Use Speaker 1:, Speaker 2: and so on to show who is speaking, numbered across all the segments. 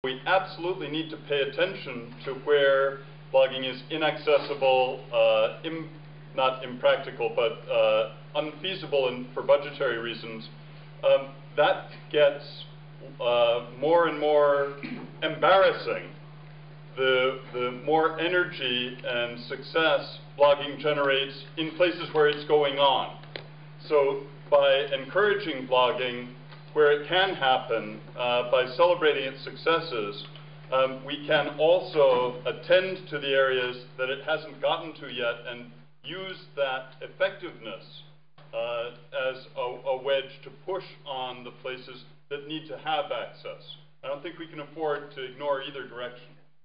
Speaker 1: We absolutely need to pay attention to where blogging is inaccessible, not impractical, but unfeasible for budgetary reasons. That gets more and more embarrassing the more energy and success blogging generates in places where it's going on. So by encouraging blogging where it can happen, by celebrating its successes, we can also attend to the areas that it hasn't gotten to yet and use that effectiveness as a wedge to push on the places that need to have access. I don't think we can afford to ignore either direction.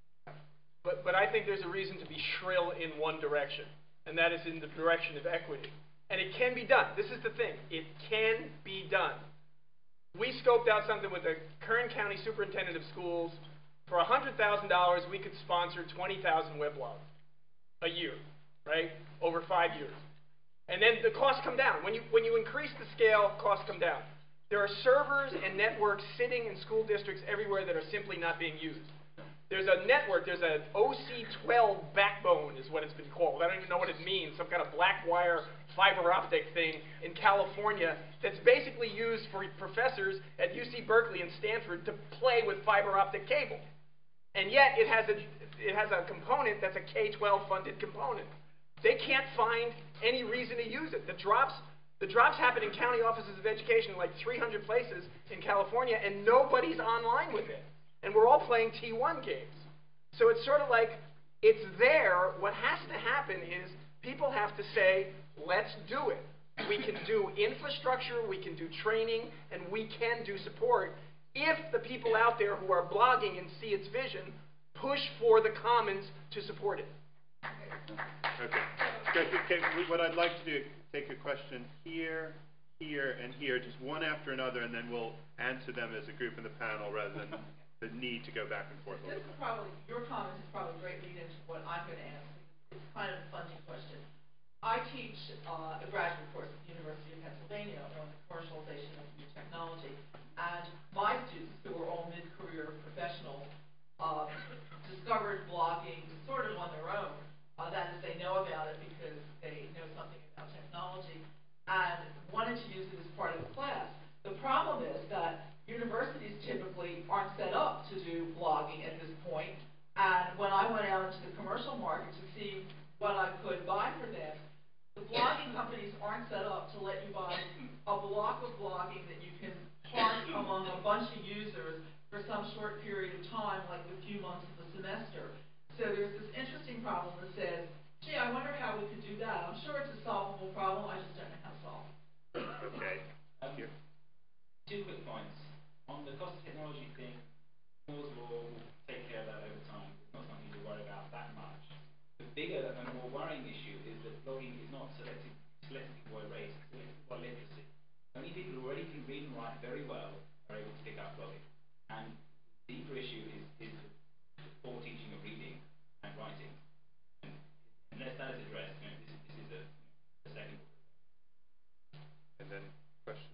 Speaker 2: But I think there's a reason to be shrill in one direction, and that is in the direction of equity. And it can be done. This is the thing. It can be done. We scoped out something with the Kern County Superintendent of Schools. For $100,000, we could sponsor 20,000 weblogs a year, right? Over 5 years. And then the costs come down. When you increase the scale, costs come down. There are servers and networks sitting in school districts everywhere that are simply not being used. There's a network, there's an OC12 backbone is what it's been called. I don't even know what it means, some kind of black wire fiber optic thing in California that's basically used for professors at UC Berkeley and Stanford to play with fiber optic cable. And yet it has a component that's a K-12 funded component. They can't find any reason to use it. The drops happen in county offices of education in like 300 places in California, and nobody's online with it. And we're all playing T1 games. So it's sort of like, it's there. What has to happen is people have to say, let's do it. We can do infrastructure, we can do training, and we can do support if the people out there who are blogging and see its vision push for the commons to support it.
Speaker 3: Okay. What I'd like to do, take a question here, here, and here, just one after another, and then we'll answer them as a group in the panel rather than the need to go back and forth.
Speaker 4: This is probably, your comment is probably a great lead into what I'm going to ask. It's kind of a funny question. I teach a graduate course at the University of Pennsylvania on the commercialization of new technology. And my students, who are all mid-career professionals, discovered blogging sort of on their own. That is, they know about it because they know something about technology and wanted to use it as part of the class. The problem is that universities typically aren't set up to do blogging at this point. And when I went out into the commercial market to see what I could buy for them, the blogging companies aren't set up to let you buy a block of blogging that you can park among a bunch of users for some short period of time, like a few months of the semester. So there's this interesting problem that says, gee, I wonder how we could do that. I'm sure it's a solvable problem, I just don't know how to solve it.
Speaker 3: Okay.
Speaker 5: Here. 2 quick points. On the cost of technology thing, Moore's law will take care of that over time. It's not something to worry about that much. The bigger and more worrying issue is that blogging is not selected by race, it's selected by literacy. Only people who already can read and write very well are able to pick up blogging. And the deeper issue is the poor teaching of reading and writing. And unless that is addressed, this is a second.
Speaker 3: And then question.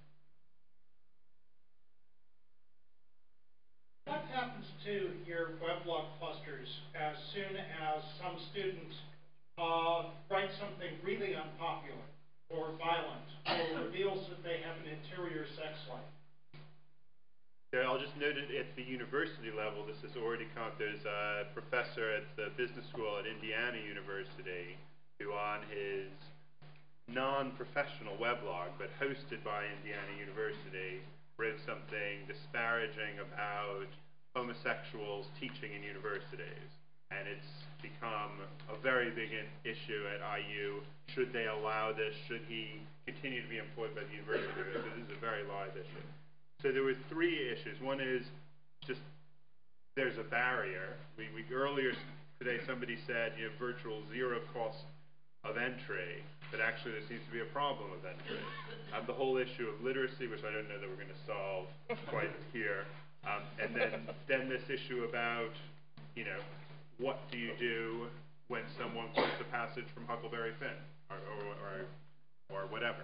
Speaker 6: What happens to your weblog clusters as soon as some student writes something really unpopular or violent or reveals that they have an interior sex life?
Speaker 3: Yeah, I'll just note it at the university level. This has already come up. There's a professor at the business school at Indiana University who, on his non-professional weblog, but hosted by Indiana University, wrote something disparaging about homosexuals teaching in universities. And it's become a very big issue at IU. Should they allow this? Should he continue to be employed by the university? Because this is a very live issue. So there were 3 issues. One is just there's a barrier. Earlier today somebody said virtual zero cost of entry, but actually there seems to be a problem of entry. The whole issue of literacy, which I don't know that we're going to solve quite here, and then this issue about what do you do when someone quotes a passage from Huckleberry Finn or whatever.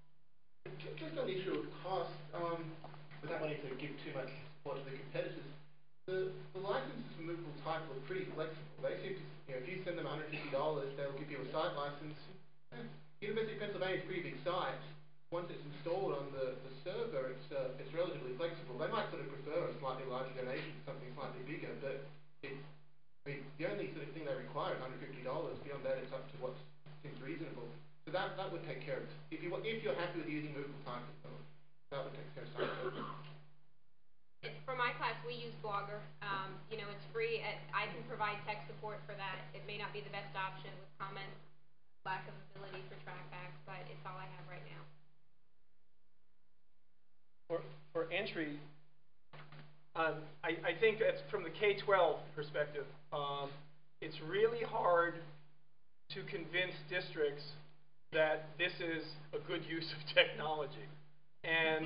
Speaker 7: Just on the issue of cost, without wanting to give too much support to the competitors, the licenses for movable type are pretty flexible. They seem to, if you send them $150, they'll give you a site license. University of Pennsylvania is a pretty big site. Once it's installed on the server, it's relatively flexible. They might sort of prefer a slightly larger donation to something slightly bigger, but the only sort of thing they require is $150. Beyond that, it's up to what seems reasonable. So that would take care of it. If you're happy with using movable type, that would take care of some of it.
Speaker 8: For my class, we use Blogger. It's free. I can provide tech support for that. It may not be the best option with comments, lack of ability for trackbacks, but it's all I have right now.
Speaker 2: For entry, I think that's from the K-12 perspective. It's really hard to convince districts that this is a good use of technology. And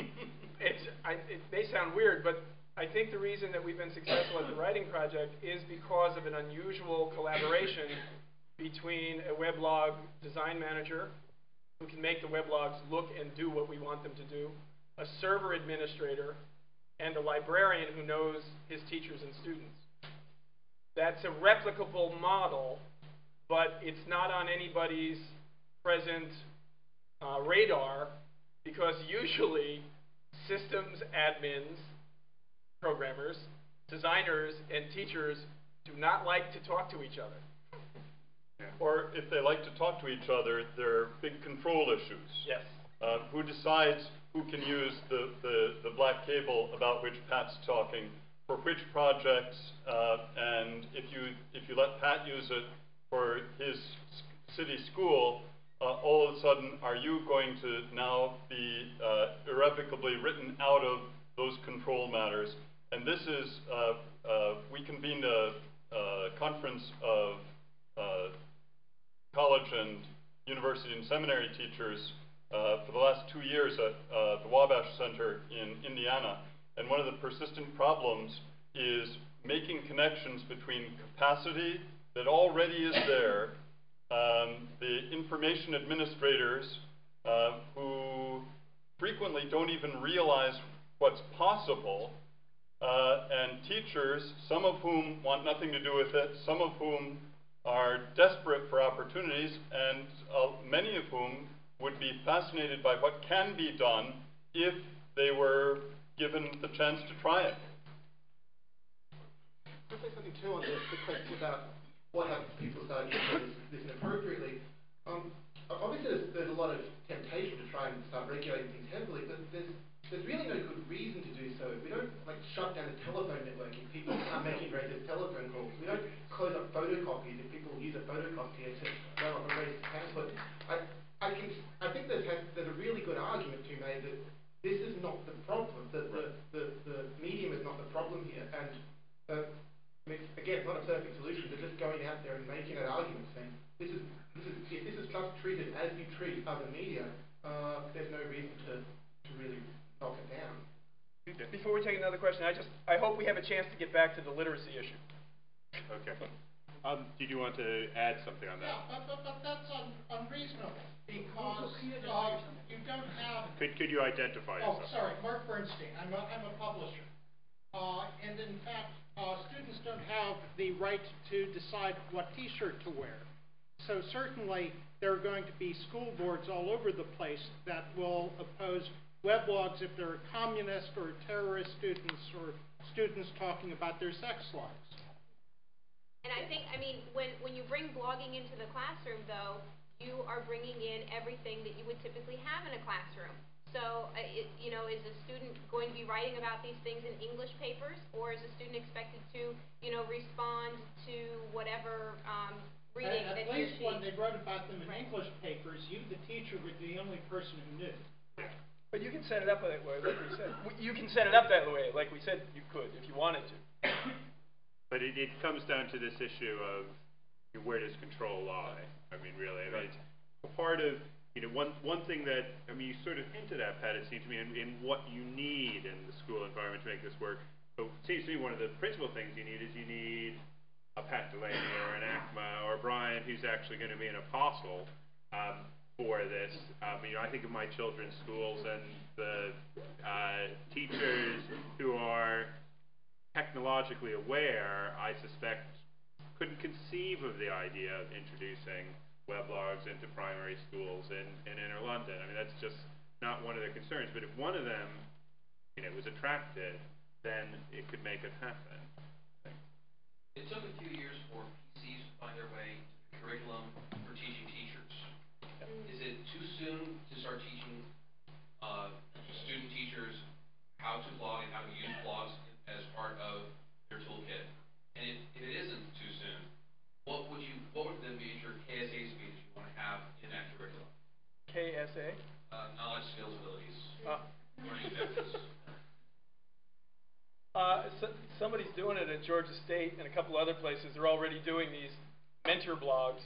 Speaker 2: it may sound weird, but I think the reason that we've been successful at the Writing Project is because of an unusual collaboration between a weblog design manager who can make the weblogs look and do what we want them to do, a server administrator, and a librarian who knows his teachers and students. That's a replicable model, but it's not on anybody's present radar, because usually systems admins, programmers, designers, and teachers do not like to talk to each other.
Speaker 1: Or if they like to talk to each other, there are big control issues.
Speaker 2: Yes.
Speaker 1: Who decides who can use the black cable about which Pat's talking for which projects, and if you let Pat use it for his city school, all of a sudden are you going to now be irrevocably written out of those control matters? And this is, we convened a conference of college and university and seminary teachers for the last 2 years at the Wabash Center in Indiana. And one of the persistent problems is making connections between capacity that already is there, the information administrators who frequently don't even realize what's possible, and teachers, some of whom want nothing to do with it, some of whom are desperate for opportunities, and many of whom would be fascinated by what can be done if they were given the chance to try it.
Speaker 7: I'll say something too on the question about what happens if people start using this inappropriately. Obviously there's a lot of temptation to try and start regulating things heavily, but there's really no good reason to do so. We don't shut down the telephone network if people start making racist telephone calls. We don't close up photocopies if people use a photocopier to run off a racist pamphlet. I think there's a really good argument to be made that this is not the problem, that the medium is not the problem here. And again, it's not a perfect solution, but just going out there and making that argument, saying if this is just treated as you treat other media, there's no reason to really knock it down.
Speaker 2: Before we take another question, I hope we have a chance to get back to the literacy issue.
Speaker 3: Okay. Did you want to add something on that?
Speaker 6: Yeah, but that's unreasonable, because you don't have...
Speaker 3: Could you identify yourself?
Speaker 6: Oh, sorry, Mark Bernstein. I'm a publisher. And in fact, students don't have the right to decide what T-shirt to wear. So certainly there are going to be school boards all over the place that will oppose weblogs if they're communist or terrorist students or students talking about their sex lives.
Speaker 8: And I think, when you bring blogging into the classroom, though, you are bringing in everything that you would typically have in a classroom. So, is a student going to be writing about these things in English papers, or is a student expected to, respond to whatever reading that he or she...
Speaker 6: At least when they wrote about them in English papers, you, the teacher, were the only person who knew.
Speaker 8: Right.
Speaker 2: But you can set it up that way, like we said. You can set it up that way, like we said you could, if you wanted to.
Speaker 3: But it comes down to this issue of where does control lie? Really, it's part of, one thing that, you sort of hinted at, Pat, it seems to me, in what you need in the school environment to make this work. But it seems to me one of the principal things you need is you need a Pat Delaney or an ACMA or Brian who's actually going to be an apostle for this. I think of my children's schools and the teachers who are technologically aware, I suspect, couldn't conceive of the idea of introducing weblogs into primary schools in inner London. I mean, that's just not one of their concerns. But if one of them, was attracted, then it could make it happen.
Speaker 9: It took a few years for PCs to find their way to the curriculum for teaching teachers. Is it too soon to start teaching student teachers how to blog and how to use blogs as part of their toolkit? And if it isn't too soon, what would the major KSAs be that you want to have in that curriculum?
Speaker 2: KSA?
Speaker 9: Knowledge, skills, abilities, learning objectives.
Speaker 2: Somebody's doing it at Georgia State and a couple other places. They're already doing these mentor blogs.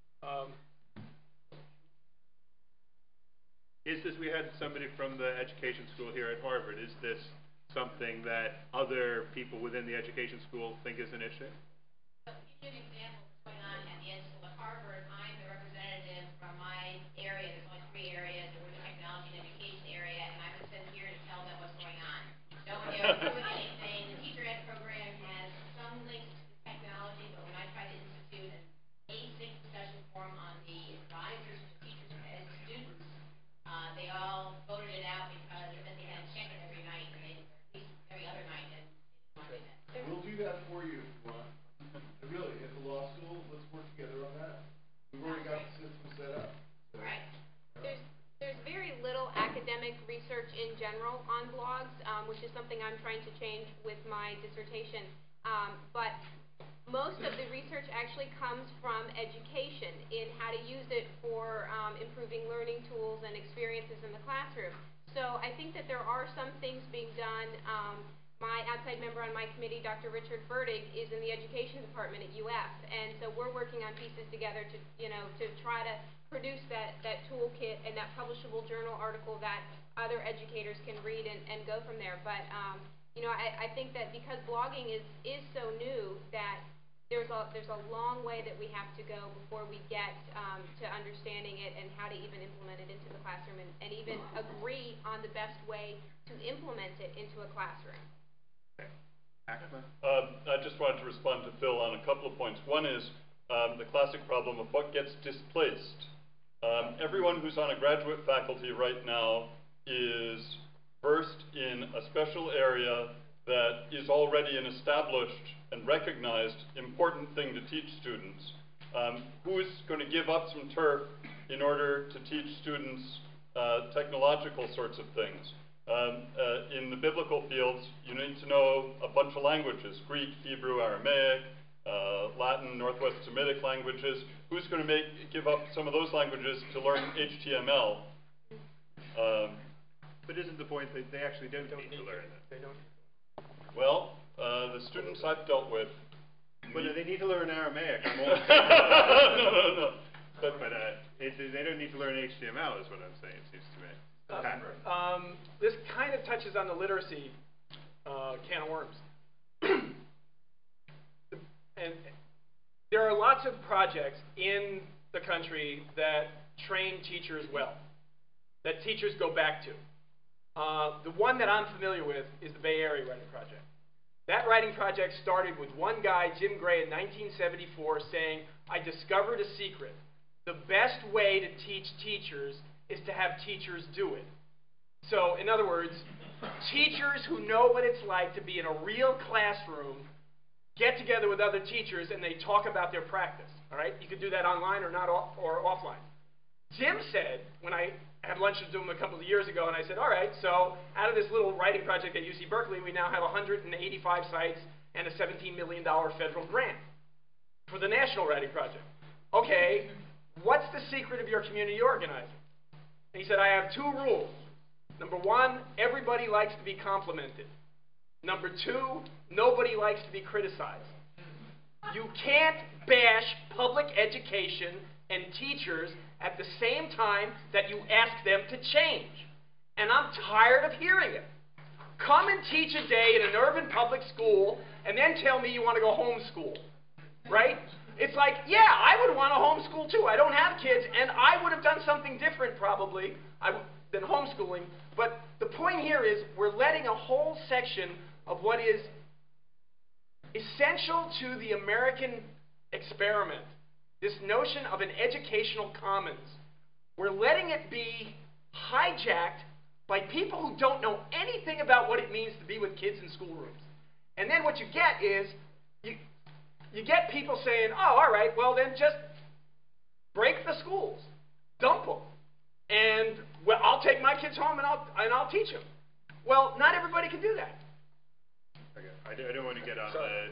Speaker 3: We had somebody from the education school here at Harvard. Is this something that other people within the education school think is an issue?
Speaker 10: To give you an example of what's going on at the Ed School at Harvard, I'm the representative from my area. There's only 3 areas. We're the technology and education area, and I'm going to sit here and tell them what's going on. No one else doing anything. The teacher ed program has some links to technology, but when I try to institute an ASIC discussion forum on the advisors to teachers and students, they all voted it out because then they had to check it every night, and at least every other night, and didn't want to do that.
Speaker 11: We'll do that for you if you want. Really, at the law school, let's work together on that. We've already got the system set up. So.
Speaker 10: Right.
Speaker 8: There's very little academic research in general on blogs, which is something I'm trying to change with my dissertation. But most of the research actually comes from education in how to use it for improving learning tools and experiences in the classroom. So I think that there are some things being done. My outside member on my committee, Dr. Richard Fertig, is in the education department at UF, and so we're working on pieces together to try to produce that toolkit and that publishable journal article that other educators can read and go from there. But I think that because blogging is so new that there's a long way that we have to go before we get to understanding it and how to even implement it into the classroom and even agree on the best way to implement it into a classroom.
Speaker 1: I just wanted to respond to Phil on a couple of points. One is the classic problem of what gets displaced. Everyone who's on a graduate faculty right now is versed in a special area that is already an established and recognized important thing to teach students. Who is going to give up some turf in order to teach students technological sorts of things? In the biblical fields, you need to know a bunch of languages: Greek, Hebrew, Aramaic, Latin, Northwest Semitic languages. Who's going to give up some of those languages to learn HTML?
Speaker 3: But isn't the point that they actually don't need to learn that?
Speaker 2: They don't.
Speaker 1: Well, the students I've dealt with.
Speaker 3: But they need to learn Aramaic. I'm
Speaker 1: No.
Speaker 3: But they don't need to learn HTML, is what I'm saying, it seems to me.
Speaker 2: This kind of touches on the literacy can of worms. And there are lots of projects in the country that train teachers well, that teachers go back to. The one that I'm familiar with is the Bay Area Writing Project. That writing project started with one guy, Jim Gray, in 1974 saying, I discovered a secret. The best way to teach teachers is to have teachers do it. So, in other words, teachers who know what it's like to be in a real classroom get together with other teachers and they talk about their practice. All right? You could do that online or not or offline. Jim said, when I had lunch with him a couple of years ago, and I said, all right, so out of this little writing project at UC Berkeley, we now have 185 sites and a $17 million federal grant for the National Writing Project. Okay, what's the secret of your community organizing? And he said, I have 2 rules. Number 1, everybody likes to be complimented. Number 2, nobody likes to be criticized. You can't bash public education and teachers at the same time that you ask them to change. And I'm tired of hearing it. Come and teach a day in an urban public school and then tell me you want to go homeschool. Right? It's like, yeah, I would want to homeschool too. I don't have kids, and I would have done something different probably than homeschooling. But the point here is we're letting a whole section of what is essential to the American experiment, this notion of an educational commons. We're letting it be hijacked by people who don't know anything about what it means to be with kids in schoolrooms. And then what you get is, you get people saying, oh, all right, well then just break the schools, dump them, and well, I'll take my kids home and I'll teach them. Well, not everybody can do that.
Speaker 3: Okay, I don't want to get on
Speaker 2: Sorry.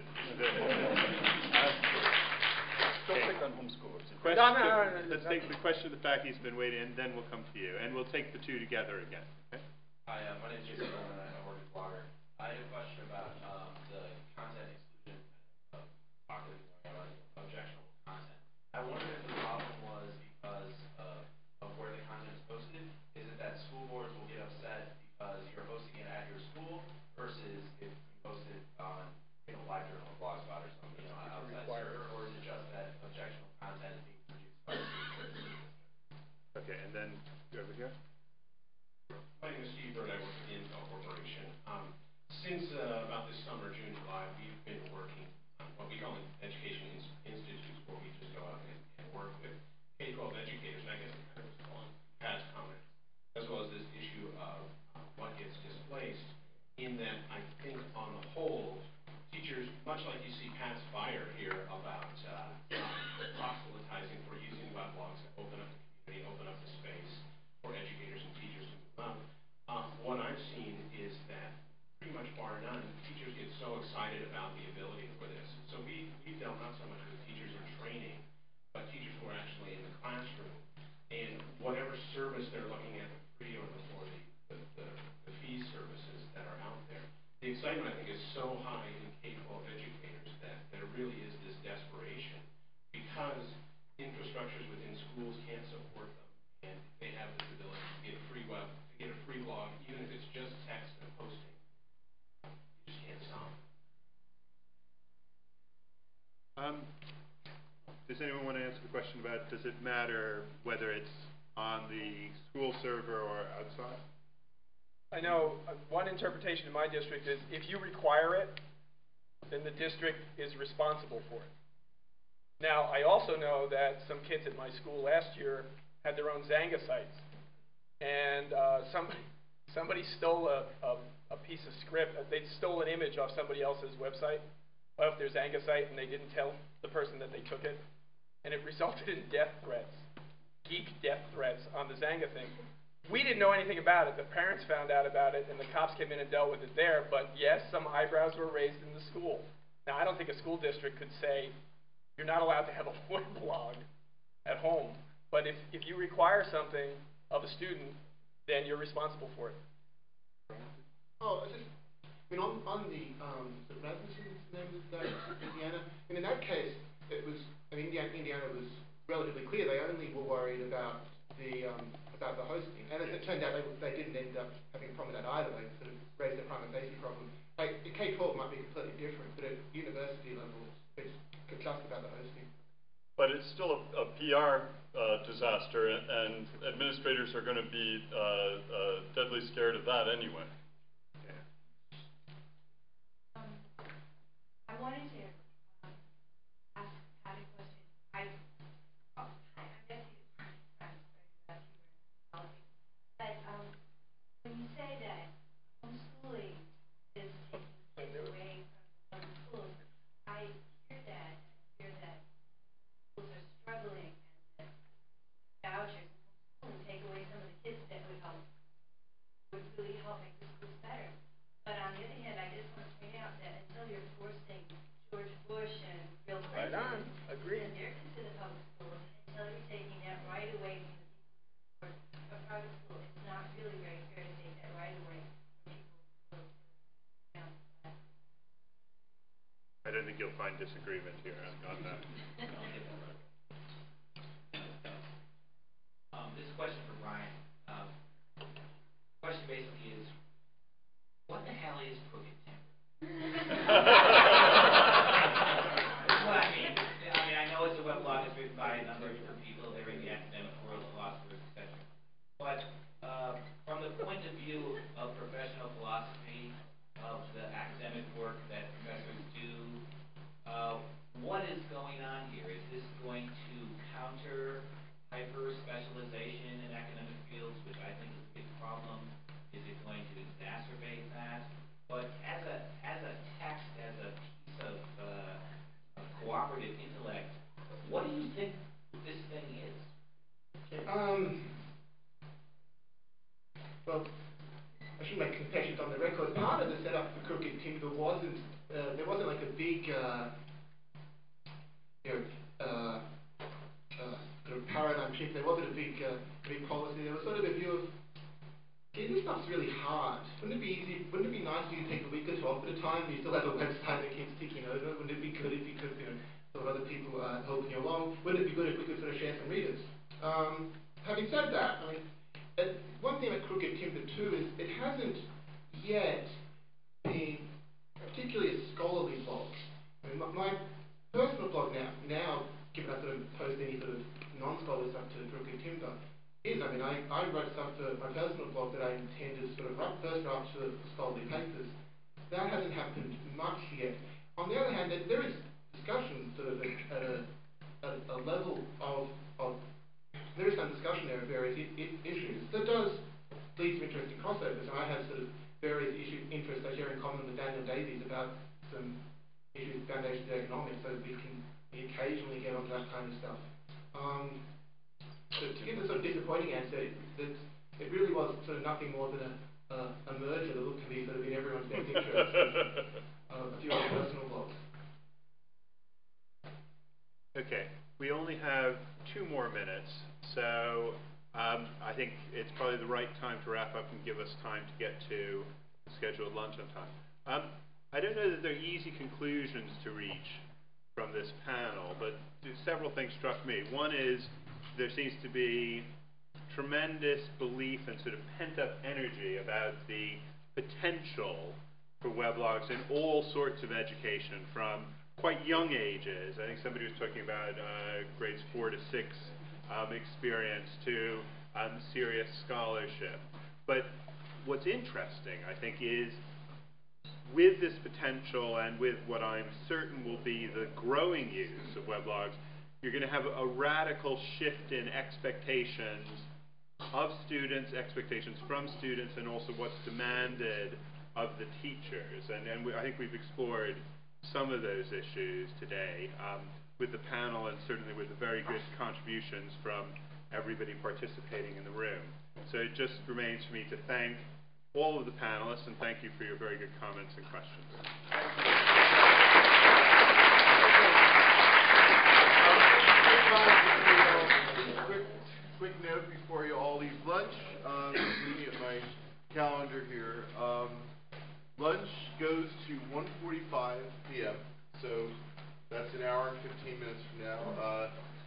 Speaker 1: Don't pick on homeschoolers.
Speaker 3: question.
Speaker 2: No.
Speaker 3: Let's take the question of the faculty's been waiting, and then we'll come to you, and we'll take the two together again. Okay?
Speaker 9: Hi, my name is Jason Bowman, and I work at Blogger. I had a question about the content exclusion of popular objectionable content. I wondered if the problem was because of where the content is posted. Is it that school boards will get upset because you're hosting it at your school versus if you post it on LiveJournal or Blogspot or something, outside server, or is it just that objectionable content is being produced by the school district?
Speaker 3: Okay, and then over here.
Speaker 12: My name is Steve Bird. I work at the Intel Corporation. Since about this summer, June, July, we've been working on what we call education institutes, where we just go out and work with K-12 educators. And I guess it kind of responds to Pat's comments, as well as this issue of what gets displaced, in that I think on the whole, teachers, much like you see Pat's fire here about proselytizing for using web blogs to open up the community, open up the space for educators and teachers to move up. What I've seen is that pretty much bar none, teachers get so excited about the ability for this. So we dealt not so much with teachers in training, but teachers who are actually in the classroom, and whatever service they're looking at, the free or the fee services that are out there. The excitement, I think, is so high in K-12 educators that there really is this desperation because infrastructures within schools can't support them, and they have this ability to get free web, to get a free blog, even if it's just text and posting. You just can't stop.
Speaker 3: Does anyone want to answer the question about does it matter whether it's on the school server or outside?
Speaker 2: I know one interpretation in my district is if you require it, then the district is responsible for it. Now, I also know that some kids at my school last year had their own Zanga sites, and somebody stole a piece of script. They stole an image off somebody else's website, off their Zanga site, and they didn't tell the person that they took it, and it resulted in death threats, geek death threats on the Zanga thing. We didn't know anything about it. The parents found out about it, and the cops came in and dealt with it there. But yes, some eyebrows were raised in the school. Now, I don't think a school district could say you're not allowed to have a web blog at home. But if you require something of a student, then you're responsible for it.
Speaker 7: On the sort of Rasmussen's name of that, Indiana, and in that case, it was, Indiana was relatively clear. They only were worried about the hosting, and as it turned out, they didn't end up having a problem with that either. They sort of raised their prima facie problem. Like, at K-12 might be completely different, but at university level, it's just about the hosting.
Speaker 1: But it's still a PR disaster, and administrators are going to be deadly scared of that anyway.
Speaker 13: I wanted to ask Pat a question. I guess you but when you say that homeschooling is taking kids away from the schools, I hear that schools are struggling and that vouchers and homeschooling take away some of the kids that would really help make the schools better. But on the other hand, I just want to point out that until you're forcing George Bush and Bill Clinton
Speaker 2: Agreed.
Speaker 13: and their kids to the public schools, until you're taking that right away from the people who support a private school, it's not really very fair to take that right away from people who
Speaker 3: I don't think you'll find disagreement here on that.
Speaker 5: This is a question for Brian. The question basically is, what the hell is crooked timber? Well, I know it's a web blog that's written by a number of different people. They're in the academic world, philosophers, etc. But from the point of view of professional philosophy, of the academic work that professors do
Speaker 7: Well, I shouldn't make confessions on the record. Part of the setup for Crooked Timber wasn't, there wasn't like a big, sort of paradigm shift. There wasn't a big policy. There was sort of a view of, okay, this stuff's really hard. Wouldn't it be easy? Wouldn't it be nice for you to take a week or two off at a time? You still have a website that keeps ticking over. Wouldn't it be good if you could, sort of other people helping you along? Wouldn't it be good if we could sort of share some readers? Having said that, I mean, one thing about Crooked Timber too is it hasn't yet been particularly a scholarly blog. I mean, my personal blog now, given I sort of post any sort of non-scholarly stuff to Crooked Timber, I mean, I wrote stuff for my personal blog that I intended to sort of write first drafts for scholarly papers. That hasn't happened much yet. On the other hand, there is discussion sort of at a level of there is some discussion there of various issues that does lead to interesting crossovers, and I have sort of various interests I share in common with Daniel Davies about some issues, foundations of economics, so we occasionally get onto that kind of stuff. So to give a sort of disappointing answer, it really was sort of nothing more than a merger that looked to be sort of in everyone's best interest of a few other personal blogs.
Speaker 3: Okay, we only have 2 more minutes, so I think it's probably the right time to wrap up and give us time to get to scheduled lunch on time. I don't know that there are easy conclusions to reach from this panel, but several things struck me. One is there seems to be tremendous belief and sort of pent-up energy about the potential for weblogs in all sorts of education from quite young ages. I think somebody was talking about grades 4 to 6 experience to serious scholarship. But what's interesting, I think, is with this potential and with what I'm certain will be the growing use of weblogs, you're going to have a radical shift in expectations of students, expectations from students, and also what's demanded of the teachers. And I think we've explored some of those issues today with the panel and certainly with the very good contributions from everybody participating in the room. So it just remains for me to thank all of the panelists and thank you for your very good comments and questions.
Speaker 11: Quick note before you all leave lunch. Looking at my calendar here. Lunch goes to 1:45 p.m. So that's an hour and 15 minutes from now.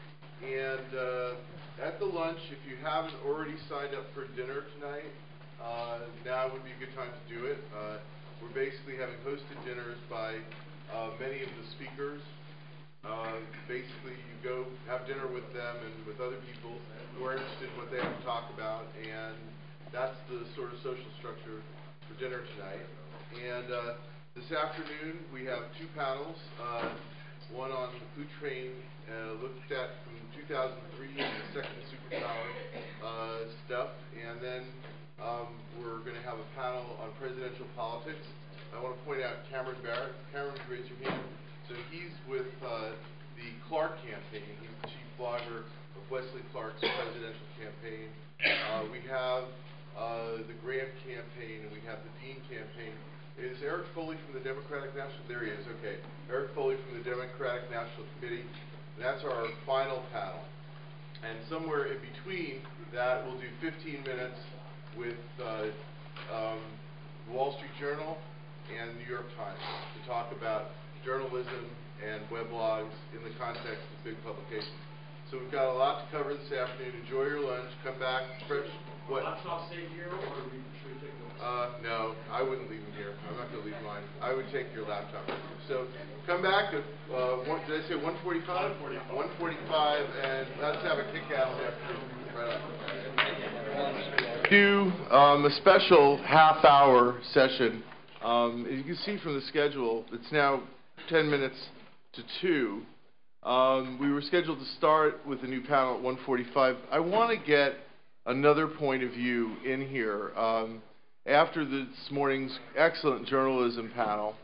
Speaker 11: At the lunch, if you haven't already signed up for dinner tonight, now would be a good time to do it. We're basically having hosted dinners by many of the speakers. Basically, you go have dinner with them and with other people who are interested in what they have to talk about, and that's the sort of social structure for dinner tonight. And this afternoon, we have 2 panels. One on the food train, looked at from 2003 and the second superpower stuff, and then we're going to have a panel on presidential politics. I want to point out Cameron Barrett. Cameron, raise your hand. So he's with the Clark campaign. He's the chief blogger of Wesley Clark's presidential campaign. We have the Graham campaign, and we have the Dean campaign. Is Eric Foley from the Democratic National? There he is, okay. Eric Foley from the Democratic National Committee. And that's our final panel. And somewhere in between that, we'll do 15 minutes with Wall Street Journal and New York Times to talk about journalism and weblogs in the context of big publications. So we've got a lot to cover this afternoon. Enjoy your lunch. Come back fresh. What? Laptop stay here, or should we take them?
Speaker 7: No, I wouldn't leave them here. I'm not going to leave mine. I would take your laptop with you. So come back at, did I say 1:45? 1:45. 1:45, and let's have a kick-ass afternoon. Right up. Do a special half-hour session. As you can see from the schedule, it's now 10 minutes to 2. We were scheduled to start with a new panel at 1:45. I want to get another point of view in here. After this morning's excellent journalism panel,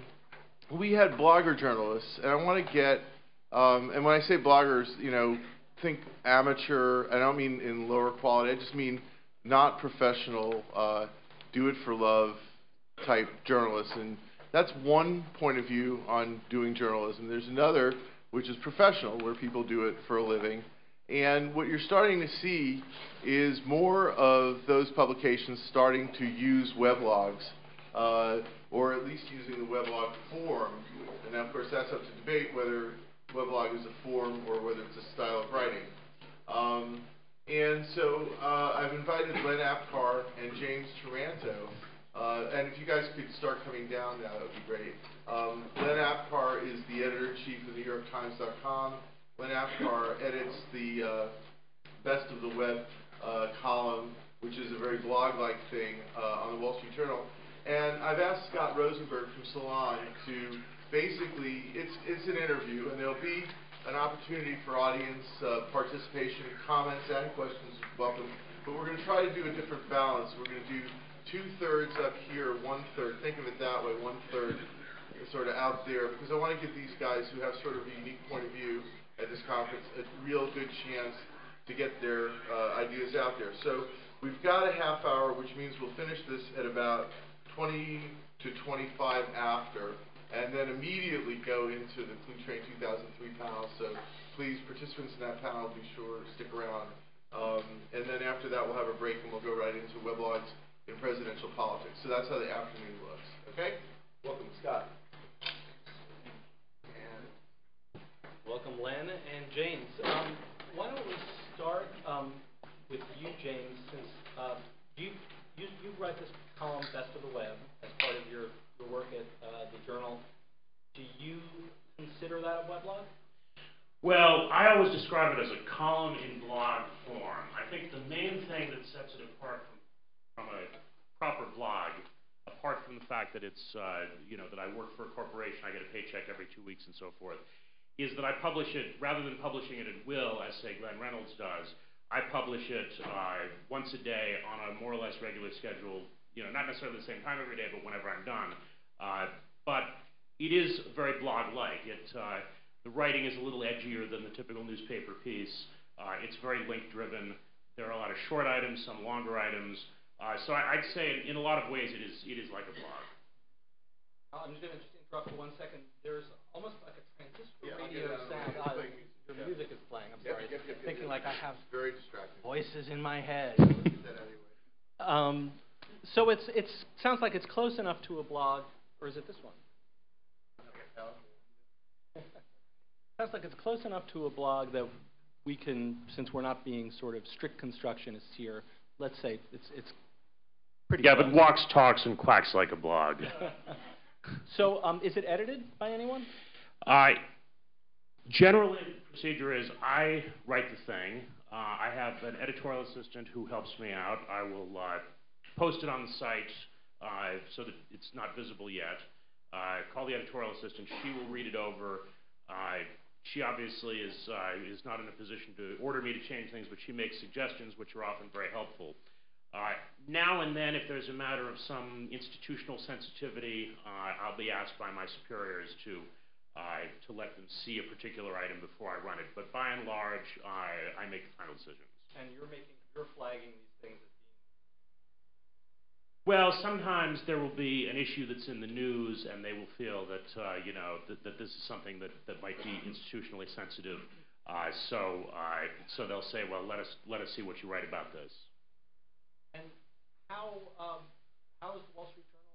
Speaker 7: we had blogger journalists, and I want to get, and when I say bloggers,
Speaker 11: think amateur, I don't mean in lower quality, I just mean not professional, do it for love type journalists. And that's one point of view on doing journalism. There's another, which is professional, where people do it for a living. And what you're starting to see is more of those publications starting to use weblogs, or at least using the weblog form. And now, of course, that's up to debate whether weblog is a form or whether it's a style of writing. And so I've invited Len Apcar and James Taranto, and if you guys could start coming down now, that would be great. Len Apcar is the editor-in-chief of NewYorkTimes.com. Len Apcar edits the Best of the Web column, which is a very blog-like thing on the Wall Street Journal. And I've asked Scott Rosenberg from Salon to basically, it's an interview, and there'll be an opportunity for audience participation, comments, and questions. Welcome. But we're going to try to do a different balance. We're going to do 2/3 up here, 1/3. Think of it that way, 1/3 sort of out there, because I want to give these guys who have sort of a unique point of view at this conference a real good chance to get their ideas out there. So we've got a half hour, which means we'll finish this at about 20 to 25 after, and then immediately go into the Cluetrain 2003 panel. So please, participants in that panel, be sure to stick around. And then after that, we'll have a break, and we'll go right into weblogs in presidential politics. So that's how the afternoon looks. Okay? Welcome, Scott.
Speaker 14: Welcome, Len and James. Why don't we start with you, James, since you write this column, Best of the Web, as part of your work at the Journal. Do you consider that a weblog?
Speaker 12: Well, I always describe it as a column in blog form. I think the main thing that sets it apart from a proper blog, apart from the fact that it's, that I work for a corporation, I get a paycheck every 2 weeks and so forth, is that I publish it, rather than publishing it at will, as, say, Glenn Reynolds does, I publish it once a day on a more or less regular schedule, not necessarily the same time every day, but whenever I'm done. But it is very blog-like. The writing is a little edgier than the typical newspaper piece. It's very link-driven. There are a lot of short items, some longer items. So I'd say in a lot of ways it is like a blog.
Speaker 14: I'm just going to interrupt for 1 second. There's almost like a transistor radio sound. Your music is playing. I'm sorry. Thinking like I have
Speaker 11: very distracting
Speaker 14: voices in my head. So it sounds like it's close enough to a blog, or is it this one? Sounds like it's close enough to a blog that we can, since we're not being sort of strict constructionists here, let's say it's pretty close.
Speaker 12: But walks, talks, and quacks like a blog.
Speaker 14: So is it edited by anyone?
Speaker 12: Generally, the procedure is I write the thing. I have an editorial assistant who helps me out. I will post it on the site so that it's not visible yet. Call the editorial assistant. She will read it over. She obviously is not in a position to order me to change things, but she makes suggestions, which are often very helpful. Now and then, if there's a matter of some institutional sensitivity, I'll be asked by my superiors to let them see a particular item before I run it. But by and large, I make the final decisions.
Speaker 14: And you're flagging these things as being...
Speaker 12: Well, sometimes there will be an issue that's in the news, and they will feel that that this is something that might be institutionally sensitive. So they'll say, well, let us see what you write about this.
Speaker 14: And how is the Wall Street Journal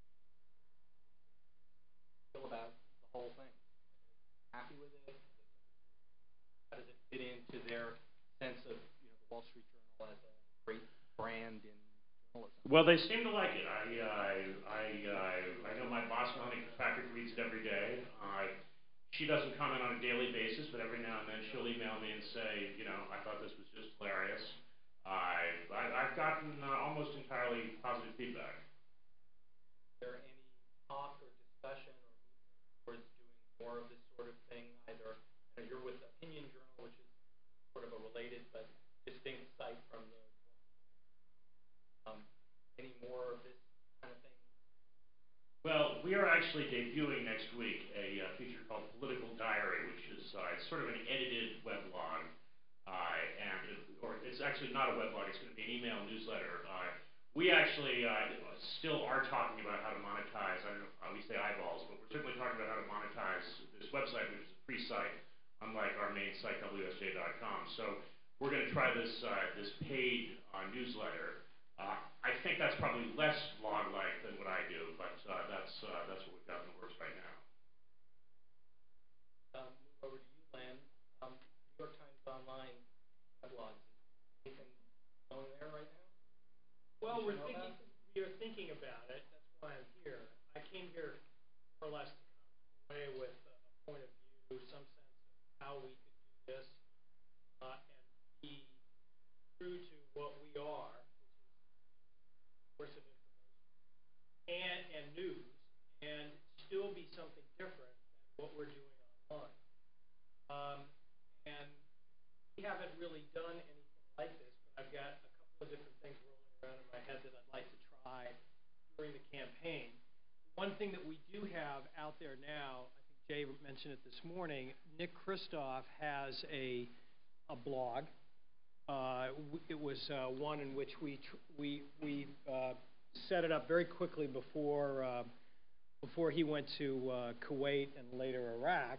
Speaker 14: feel about the whole thing? Happy with it? How does it fit into their sense of the Wall Street Journal as a great brand in journalism?
Speaker 12: Well, they seem to like it. I know my boss, Melanie Kirkpatrick, reads it every day. She doesn't comment on a daily basis, but every now and then she'll email me and say, I thought this was just hilarious. I've gotten almost entirely positive feedback.
Speaker 14: Is there any talk or discussion or movement towards doing more of this sort of thing? Either you're with Opinion Journal, which is sort of a related but distinct site from the any more of this kind of thing?
Speaker 12: Well, we are actually debuting next week a feature called Political Diary, which is sort of an edited weblog or it's actually not a weblog, it's going to be an email newsletter. We actually still are talking about how to monetize, I don't know, we say eyeballs, but we're certainly talking about how to monetize this website, which is a free site, unlike our main site, WSJ.com. So we're going to try this paid newsletter. I think that's probably less blog-like than what I do, but that's what we've got in the works right now.
Speaker 14: Move over to you, Len. New York Times Online weblogs. Anything going there right now?
Speaker 2: Well, we are thinking about it. That's why I'm here. I came here more or less to come away with a point of view, some sense of how we could do this, and be true to what we are, which is source of information and news, and still be something different than what we're doing online. And we haven't really done anything like this, but I've got a couple of different things rolling around in my head that I'd like to try during the campaign. One thing that we do have out there now, I think Jay mentioned it this morning, Nick Kristof has a blog. It was one in which we set it up very quickly before he went to Kuwait and later Iraq,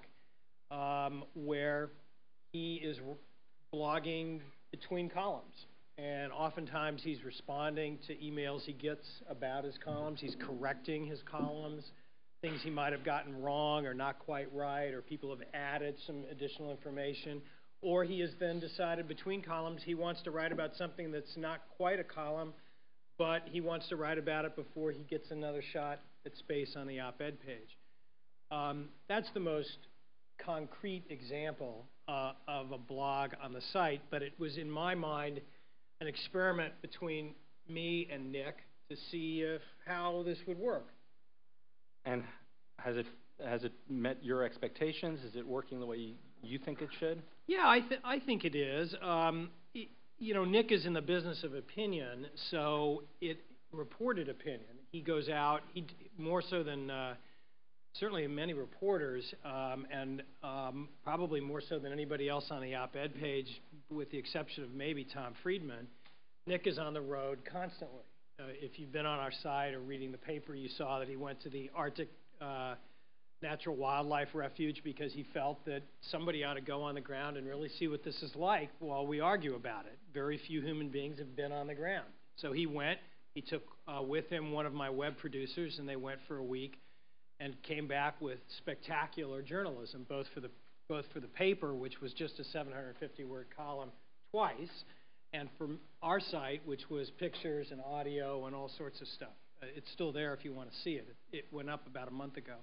Speaker 2: where he is blogging between columns. And oftentimes he's responding to emails he gets about his columns. He's correcting his columns, things he might have gotten wrong or not quite right, or people have added some additional information. Or he has then decided between columns he wants to write about something that's not quite a column, but he wants to write about it before he gets another shot at space on the op-ed page. That's the most concrete example of a blog on the site, but it was, in my mind, an experiment between me and Nick to see how this would work.
Speaker 14: And has it met your expectations? Is it working the way you think it should?
Speaker 2: Yeah, I think it is. You know, Nick is in the business of opinion, so reported opinion. He goes out, more so than certainly many reporters, and probably more so than anybody else on the op-ed page, with the exception of maybe Tom Friedman. Nick is on the road constantly. If you've been on our site or reading the paper, you saw that he went to the Arctic Natural Wildlife Refuge because he felt that somebody ought to go on the ground and really see what this is like while we argue about it. Very few human beings have been on the ground. So he went. He took with him one of my web producers, and they went for a week and came back with spectacular journalism, both for the paper, which was just a 750-word column twice, and for our site, which was pictures and audio and all sorts of stuff. It's still there if you want to see it. It went up about a month ago.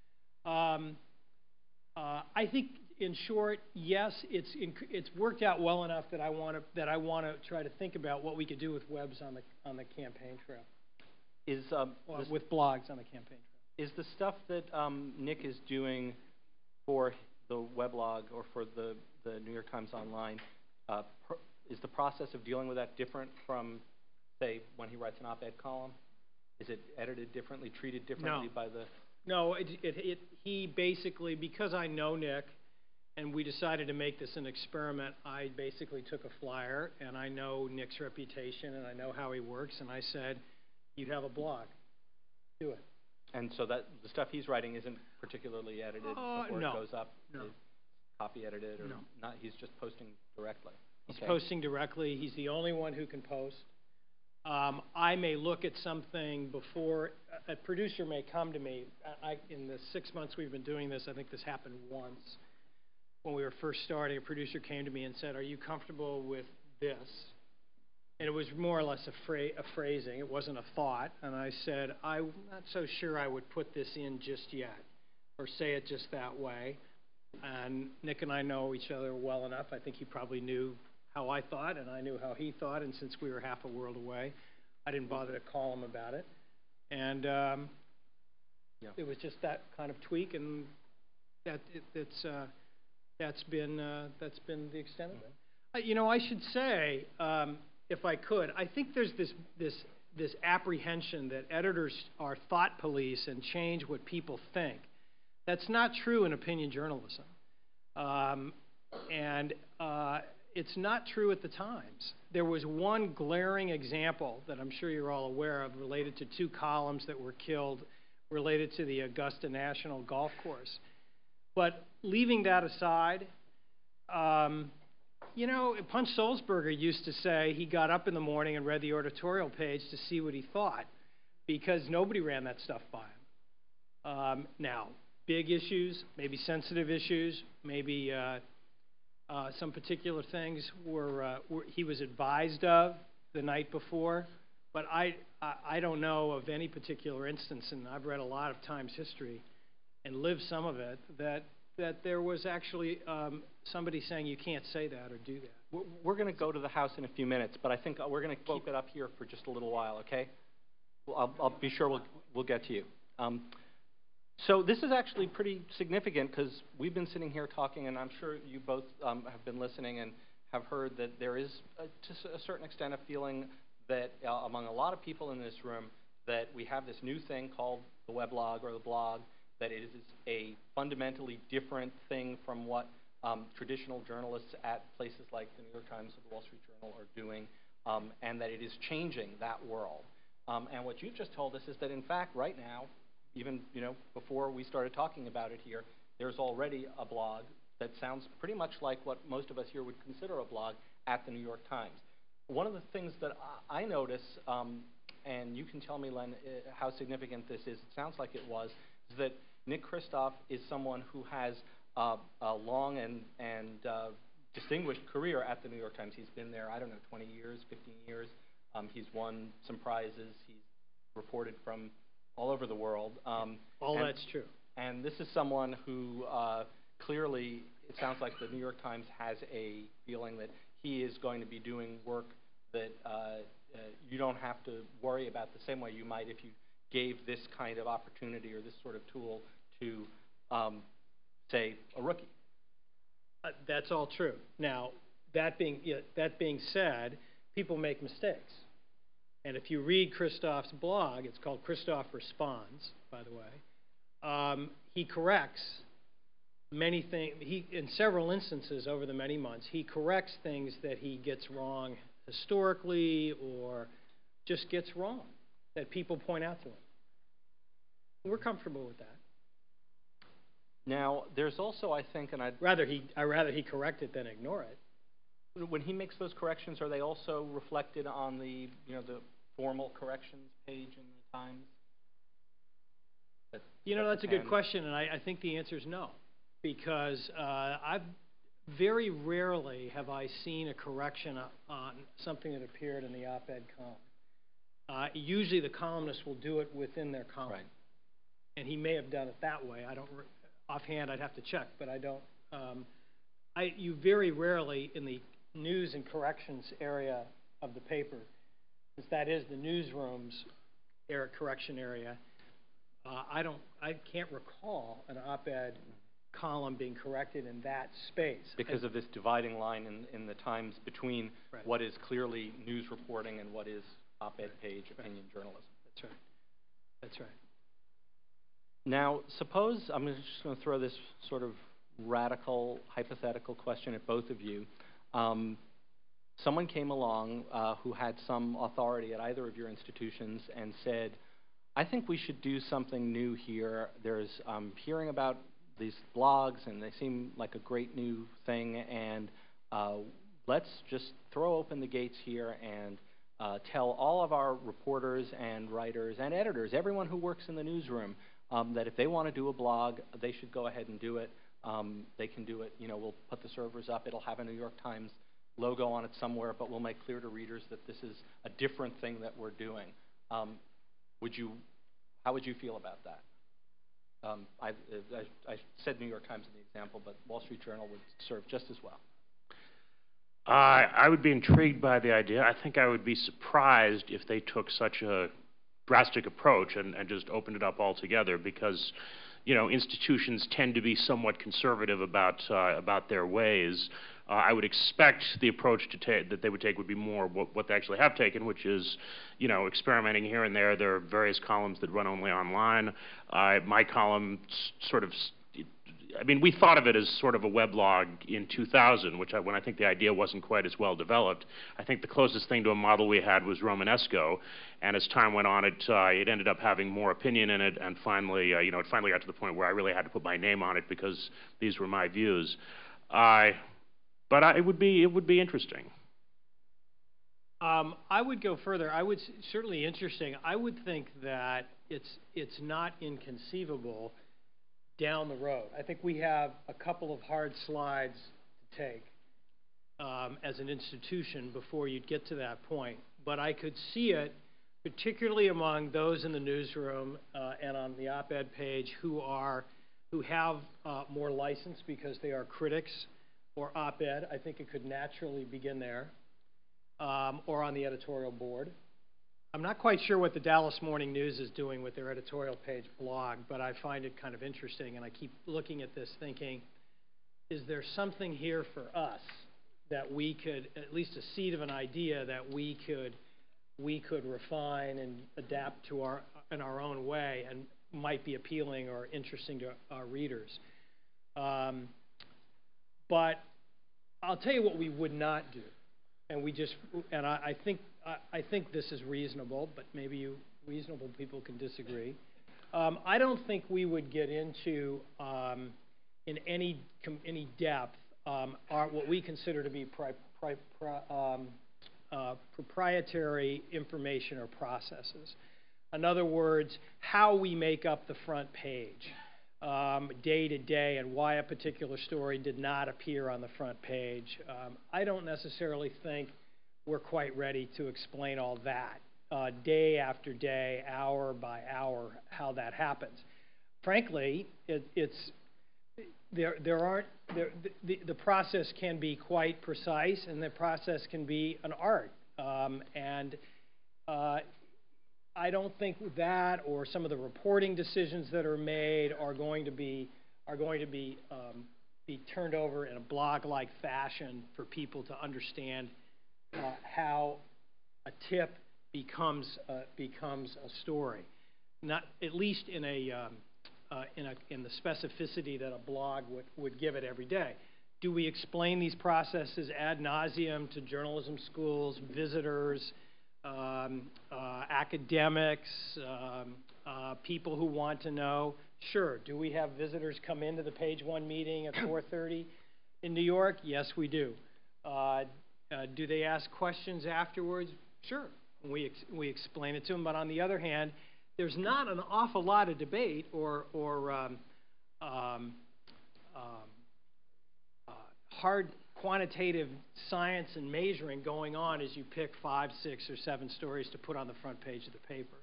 Speaker 2: I think, in short, yes, it's worked out well enough that I want to try to think about what we could do with webs on the campaign trail. With blogs on the campaign trail.
Speaker 14: Is the stuff that Nick is doing for the weblog or for the New York Times Online, is the process of dealing with that different from, say, when he writes an op-ed column? Is it edited differently, treated differently by the...
Speaker 2: No, he basically, because I know Nick, and we decided to make this an experiment, I basically took a flyer, and I know Nick's reputation, and I know how he works, and I said, you have a blog. Do it.
Speaker 14: And so that the stuff he's writing isn't particularly edited before it goes up?
Speaker 2: No.
Speaker 14: It's copy edited or
Speaker 2: no.
Speaker 14: Not? He's just posting directly?
Speaker 2: He's posting directly. He's the only one who can post. I may look at something before, a producer may come to me. In the 6 months we've been doing this, I think this happened once. When we were first starting, a producer came to me and said, are you comfortable with this? And it was more or less a phrasing. It wasn't a thought. And I said, I'm not so sure I would put this in just yet or say it just that way. And Nick and I know each other well enough. I think he probably knew how I thought, and I knew how he thought. And since we were half a world away, I didn't bother to call him about it. And it was just that kind of tweak, and that's been the extent of it. You know, I should say, if I could, I think there's this apprehension that editors are thought police and change what people think. That's not true in opinion journalism.
Speaker 15: it's not true at the Times. There was one glaring example that I'm sure you're all aware of related to 2 columns that were killed related to the Augusta National Golf Course. But leaving that aside, you know, Punch Sulzberger used to say he got up in the morning and read the editorial page to see what he thought, because nobody ran that stuff by him. Now, big issues, maybe sensitive issues, maybe some particular things he was advised of the night before, but I don't know of any particular instance, and I've read a lot of Times history and lived some of it, that there was actually somebody saying you can't say that or do that.
Speaker 14: We're going to go to the House in a few minutes, but I think we're going to keep it up here for just a little while, okay? I'll be sure we'll get to you. So this is actually pretty significant because we've been sitting here talking, and I'm sure you both have been listening and have heard that there is, to a certain extent, a feeling that among a lot of people in this room that we have this new thing called the weblog or the blog, that it is a fundamentally different thing from what traditional journalists at places like the New York Times or the Wall Street Journal are doing, and that it is changing that world. And what you've just told us is that, in fact, right now, even before we started talking about it here, there's already a blog that sounds pretty much like what most of us here would consider a blog at the New York Times. One of the things that I notice, and you can tell me, Len, how significant this is, it sounds like it was, is that Nick Kristof is someone who has a long and distinguished career at the New York Times. He's been there, 20 years, 15 years. He's won some prizes. He's reported from all over the world.
Speaker 15: That's true.
Speaker 14: And this is someone who clearly, it sounds like the New York Times has a feeling that he is going to be doing work that you don't have to worry about the same way you might if you gave this kind of opportunity or this sort of tool to, say, a rookie.
Speaker 15: That's all true. Now, that being said, people make mistakes. And if you read Kristof's blog, it's called Kristof Responds, by the way, he corrects many things. In several instances over the many months, he corrects things that he gets wrong historically or just gets wrong that people point out to him. We're comfortable with that.
Speaker 14: Now, there's also, I think, and I'd
Speaker 15: rather he correct it than ignore it.
Speaker 14: When he makes those corrections, are they also reflected on the the formal corrections page in the Times?
Speaker 15: That's a good question, and I think the answer is no, because I've very rarely have I seen a correction on something that appeared in the op-ed column. Usually, the columnist will do it within their column,
Speaker 14: right.
Speaker 15: And he may have done it that way. I don't offhand. I'd have to check, but I don't. You very rarely in the news and corrections area of the paper, since that is the newsroom's correction area. I can't recall an op-ed column being corrected in that space.
Speaker 14: Because of this dividing line in the Times between
Speaker 15: right.
Speaker 14: what is clearly news reporting and what is op-ed page opinion journalism.
Speaker 15: That's right. That's right.
Speaker 14: Now, suppose, I'm just going to throw this sort of radical, hypothetical question at both of you. Someone came along who had some authority at either of your institutions and said, I think we should do something new here. I'm hearing about these blogs, and they seem like a great new thing, and let's just throw open the gates here and tell all of our reporters and writers and editors, everyone who works in the newsroom, that if they want to do a blog, they should go ahead and do it. They can do it. We'll put the servers up. It'll have a New York Times logo on it somewhere, but we'll make clear to readers that this is a different thing that we're doing. How would you feel about that? I said New York Times in the example, but Wall Street Journal would serve just as well.
Speaker 16: I would be intrigued by the idea. I think I would be surprised if they took such a drastic approach and just opened it up altogether, because institutions tend to be somewhat conservative about their ways. I would expect the approach that they would take would be more what they actually have taken, which is, experimenting here and there. There are various columns that run only online. My column sort of I mean, we thought of it as sort of a weblog in 2000, when I think the idea wasn't quite as well developed. I think the closest thing to a model we had was Romanesco, and as time went on, it ended up having more opinion in it, and finally, it finally got to the point where I really had to put my name on it because these were my views. It would be interesting.
Speaker 15: I would go further. Certainly interesting. I would think that it's not inconceivable down the road. I think we have a couple of hard slides to take as an institution before you'd get to that point. But I could see it, particularly among those in the newsroom and on the op-ed page who have more license because they are critics or op-ed. I think it could naturally begin there, or on the editorial board. I'm not quite sure what the Dallas Morning News is doing with their editorial page blog, but I find it kind of interesting, and I keep looking at this thinking, is there something here for us that we could, at least a seed of an idea that we could refine and adapt to in our own way and might be appealing or interesting to our readers. But I'll tell you what we would not do, and I think this is reasonable, but maybe reasonable people can disagree. I don't think we would get into in any depth what we consider to be proprietary information or processes. In other words, how we make up the front page day to day and why a particular story did not appear on the front page. I don't necessarily think we're quite ready to explain all that day after day, hour by hour, how that happens. Frankly, the process can be quite precise, and the process can be an art. I don't think that or some of the reporting decisions that are made are going to be turned over in a blog-like fashion for people to understand how a tip becomes a story, not at least in the specificity that a blog would give it every day. Do we explain these processes ad nauseum to journalism schools, visitors, academics, people who want to know? Sure. Do we have visitors come into the Page One meeting at 4:30 in New York? Yes, we do. Do they ask questions afterwards? Sure. We explain it to them. But on the other hand, there's not an awful lot of debate or hard quantitative science and measuring going on as you pick 5, 6, or 7 stories to put on the front page of the paper.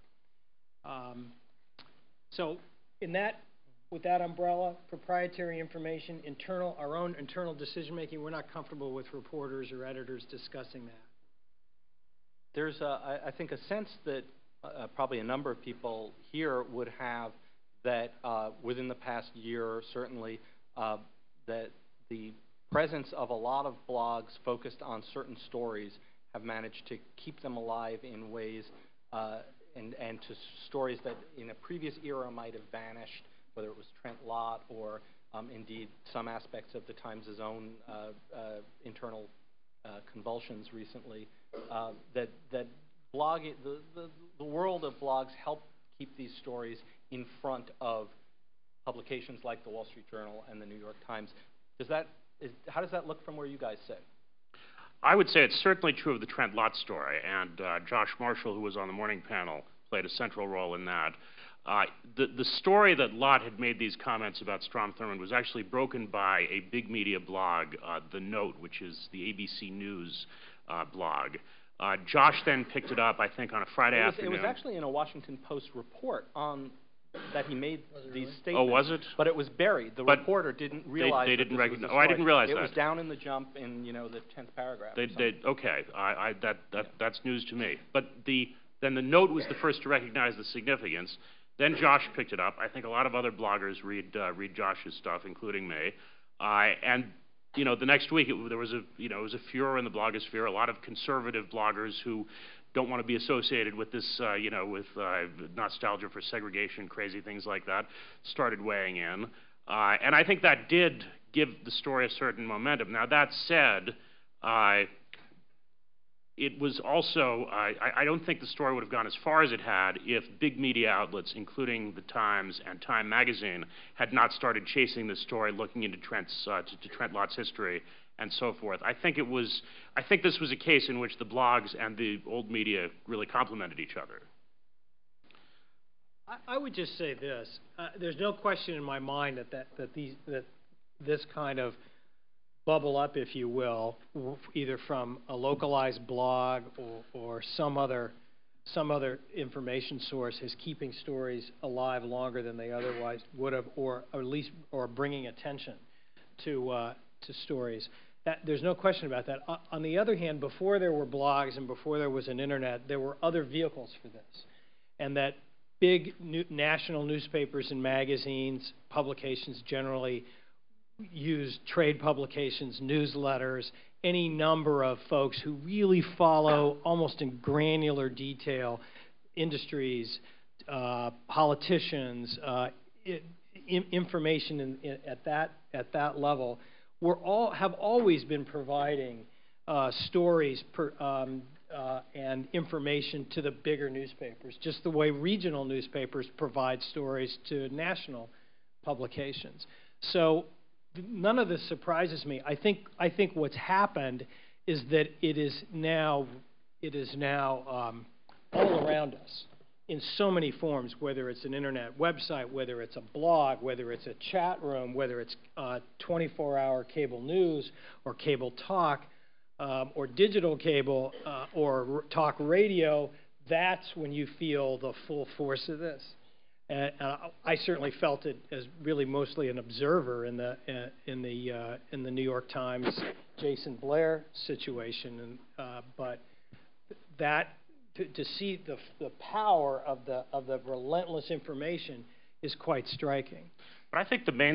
Speaker 15: So with that umbrella, proprietary information, our own internal decision making, we're not comfortable with reporters or editors discussing that.
Speaker 14: There's, I think, a sense that probably a number of people here would have that within the past year, certainly, that the presence of a lot of blogs focused on certain stories have managed to keep them alive in ways and to stories that in a previous era might have vanished, whether it was Trent Lott or indeed some aspects of the Times' own internal convulsions recently, that blogging, the world of blogs help keep these stories in front of publications like the Wall Street Journal and the New York Times. How does that look from where you guys sit?
Speaker 16: I would say it's certainly true of the Trent Lott story, and Josh Marshall, who was on the morning panel, played a central role in that. The story that Lott had made these comments about Strom Thurmond was actually broken by a big media blog, The Note, which is the ABC News blog. Josh then picked it up, I think, on a Friday afternoon.
Speaker 14: It was actually in a Washington Post report that he made these statements.
Speaker 16: Oh, was it?
Speaker 14: But it was buried. The reporter didn't realize
Speaker 16: they didn't recognize.
Speaker 14: Oh, I
Speaker 16: didn't realize that.
Speaker 14: It was down in the jump in the 10th paragraph.
Speaker 16: Okay, that's news to me. But then the Note was the first to recognize the significance. Then Josh picked it up. I think a lot of other bloggers read Josh's stuff, including me. And the next week there was a furor in the blogosphere. A lot of conservative bloggers who don't want to be associated with this, with nostalgia for segregation, crazy things like that, started weighing in. And I think that did give the story a certain momentum. Now, that said, it was also, I don't think the story would have gone as far as it had if big media outlets, including the Times and Time Magazine, had not started chasing this story, looking into Trent Lott's history and so forth. I think this was a case in which the blogs and the old media really complemented each other.
Speaker 15: I would just say this: there's no question in my mind that this kind of bubble up, if you will, either from a localized blog or some other information source, is keeping stories alive longer than they otherwise would have, or at least bringing attention to stories. There's no question about that. On the other hand, before there were blogs and before there was an internet, there were other vehicles for this, and that big national newspapers and magazines, publications generally, use trade publications, newsletters, any number of folks who really follow almost in granular detail industries, politicians, information at that level, have always been providing stories and information to the bigger newspapers, just the way regional newspapers provide stories to national publications. So none of this surprises me. I think what's happened is that it is now all around us in so many forms, whether it's an internet website, whether it's a blog, whether it's a chat room, whether it's 24-hour cable news or cable talk, or digital cable or talk radio. That's when you feel the full force of this. And I certainly felt it as really mostly an observer in the New York Times Jason Blair situation, but that to see the power of the relentless information is quite striking.
Speaker 16: But I think the main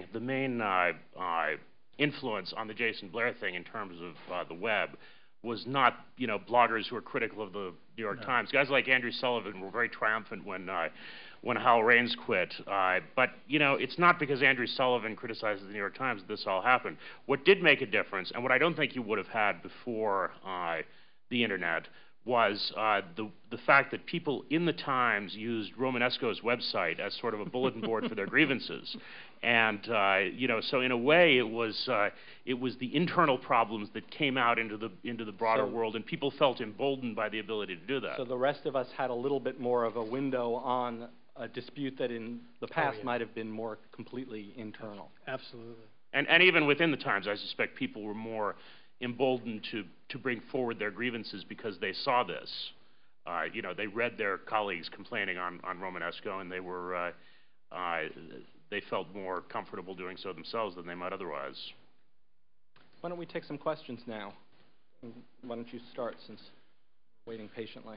Speaker 16: influence on the Jason Blair thing in terms of the web was not bloggers who were critical of the New York Times. Guys like Andrew Sullivan were very triumphant when Hal Raines quit. But it's not because Andrew Sullivan criticizes the New York Times that this all happened. What did make a difference, and what I don't think you would have had before the internet, was the fact that people in the Times used Romanesco's website as sort of a bulletin board for their grievances. And so in a way, it was the internal problems that came out into the broader world, and people felt emboldened by the ability to do that.
Speaker 14: So the rest of us had a little bit more of a window on a dispute that in the past might have been more completely internal.
Speaker 15: Absolutely.
Speaker 16: And even within the Times, I suspect people were more emboldened to bring forward their grievances because they saw this. They read their colleagues complaining on Romanesco, and they felt more comfortable doing so themselves than they might otherwise.
Speaker 14: Why don't we take some questions now? Why don't you start, since we're waiting patiently?